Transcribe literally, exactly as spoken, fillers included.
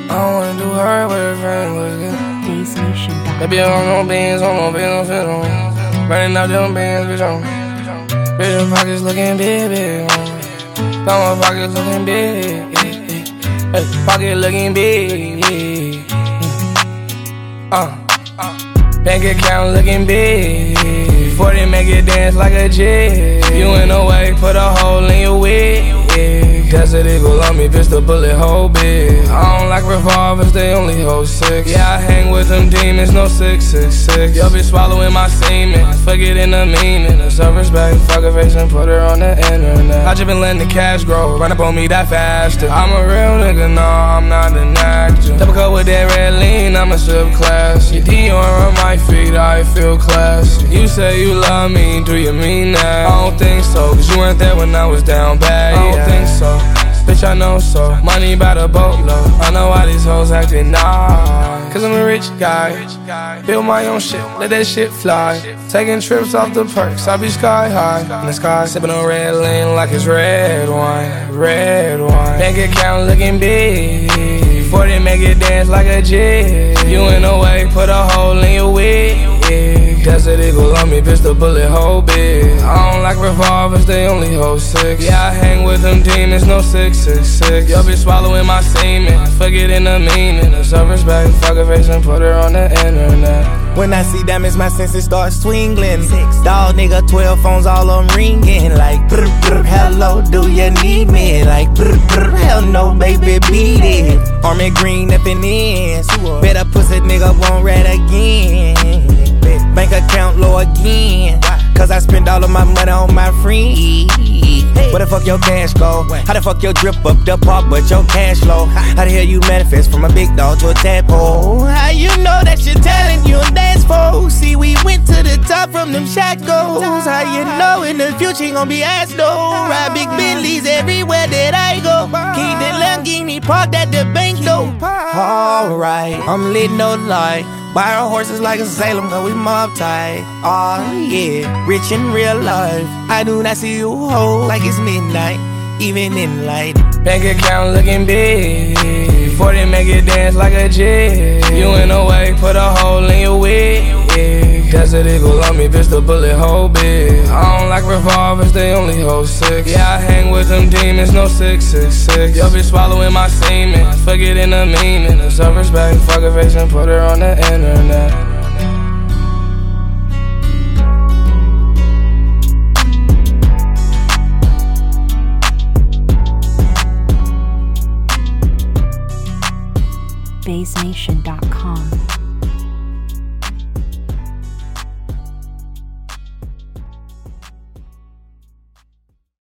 don't wanna do her with her friend, what's good? Base Nation. Baby, I'm on no beans, on no beans, on fit on. Running out them bands, bitch, on. Bitch, them pockets looking big, big, on. My pockets looking big, hey, pocket looking big, uh, bank account looking big. forty make it dance like a jig. You in the way, put a hole in your wig. Desert Eagle on me, bitch, the bullet hole big. I don't like revolvers, they only hold six. Yeah, I hang with them demons, no six six six. Y'all be swallowing my semen, forgetting the meaning. The self-respect, fuck a face and put her on the internet. I just been letting the cash grow, run up on me that faster. I'm a real nigga, no, I'm not an actor. Double cup with that red lean, I'm a sip class. Your Dior on my feet, I feel classy. You say you love me, do you mean that? I don't think so, cause you weren't there when I was down bad. I don't yeah. think so. Bitch, I know so. Money by the boatload. I know why these hoes acting nice. Cause I'm a rich guy. Build my own shit, let that shit fly. Taking trips off the perks, I be sky high. In the sky, sipping on red lane like it's red wine. Red wine. Bank account looking big. forty make it dance like a jig. You in the way, put a hole in your wig. Desert Eagle on me, bitch, the bullet hole big. I don't like revolvers, they only hold six. Yeah, I hang with them demons, no six six six. Y'all be swallowing my semen, forgetting the meaning. The self-respect, fuck a face and put her on the internet. When I see diamonds, my senses start swingling. Dog nigga, twelve phones all on ringing. Like, brr, brr, hello, do you need me? Like, brr, brr, hell no, baby, beat it. Army green up in ends. Better pussy nigga won't rat again. Bank account low again. Cause I spend all of my money on my friends. Where the fuck your cash go? How the fuck your drip up the park but your cash low? How the hell you manifest from a big dog to a tadpole? How you know that your talent you dance for? See, we went to the top from them shackles. How you know in the future ain't gonna be ass though? Ride big Bentleys everywhere that I go. Keep the Lamborghini parked at the bank though. Alright, I'm lit, no lie. Buy our horses like a Salem, cause we mob tight. Oh yeah, rich in real life. I do not see you whole like it's midnight, even in light. Bank account looking big. forty make it dance like a jig. You in the way, put a hole in your wig. Desert Eagle on me, bitch, the bullet hole big. I don't like revolvers, they only hold six. Yeah, I hang with them demons, no six six six. Y'all be swallowing my semen, forgetting the meaning. The self-respect, fuck a face and put her on the internet. base nation dot com